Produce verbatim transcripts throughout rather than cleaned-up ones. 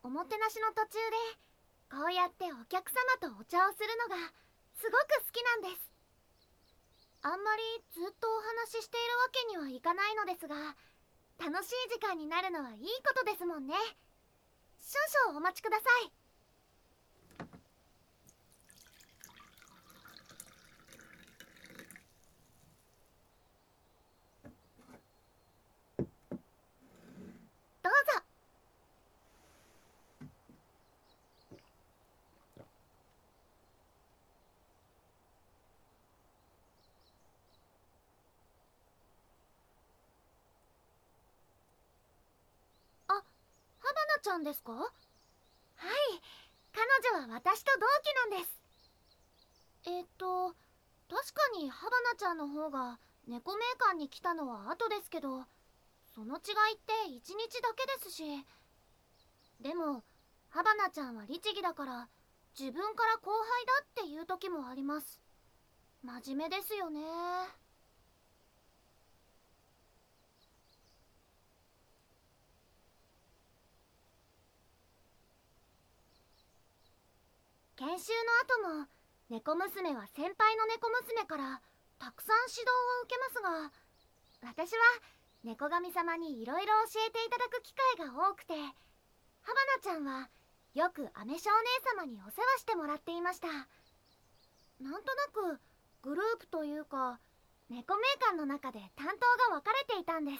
おもてなしの途中でこうやってお客様とお茶をするのがすごく好きなんです。あんまりずっとお話ししているわけにはいかないのですが、楽しい時間になるのはいいことですもんね。少々お待ちください。どうぞ。あ、ハバナちゃんですか？はい、彼女は私と同期なんです。えっと確かにハバナちゃんの方が猫メーカーに来たのは後ですけど、その違いっていちにちだけですし。でもハバナちゃんは律儀だから自分から後輩だっていう時もあります。真面目ですよね。研修の後も猫娘は先輩の猫娘からたくさん指導を受けますが、私は猫神様にいろいろ教えていただく機会が多くて、ハバナちゃんはよくアメ少姉様にお世話してもらっていました。なんとなくグループというか猫メーカーの中で担当が分かれていたんです。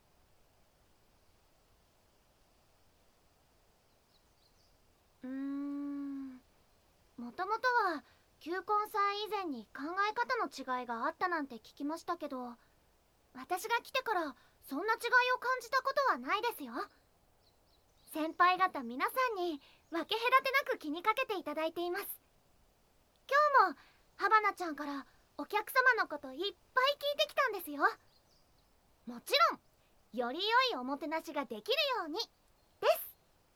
うーんもともとは球根祭以前に考え方の違いがあったなんて聞きましたけど、私が来てからそんな違いを感じたことはないですよ。先輩方皆さんに分け隔てなく気にかけていただいています。今日もハバナちゃんからお客様のこといっぱい聞いてきたんですよ。もちろんより良いおもてなしができるようにです。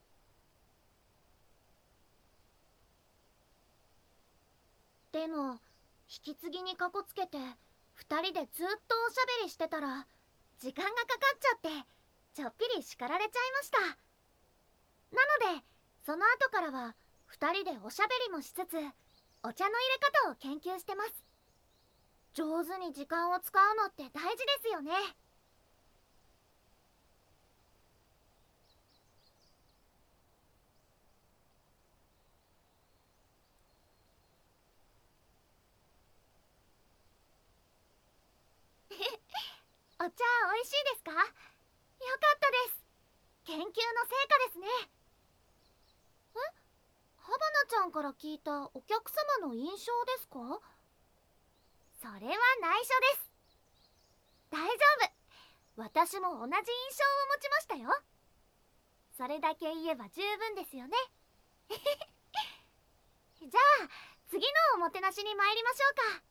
でも引き継ぎにかこつけてふたりでずっとおしゃべりしてたら時間がかかっちゃってちょっぴり叱られちゃいました。なのでその後からはふたりでおしゃべりもしつつお茶の入れ方を研究してます。上手に時間を使うのって大事ですよね。お茶美味しいですか？よかったです。研究の成果ですね。え、ハバナちゃんから聞いたお客様の印象ですか？それは内緒です。大丈夫、私も同じ印象を持ちましたよ。それだけ言えば十分ですよね。じゃあ次のおもてなしに参りましょうか。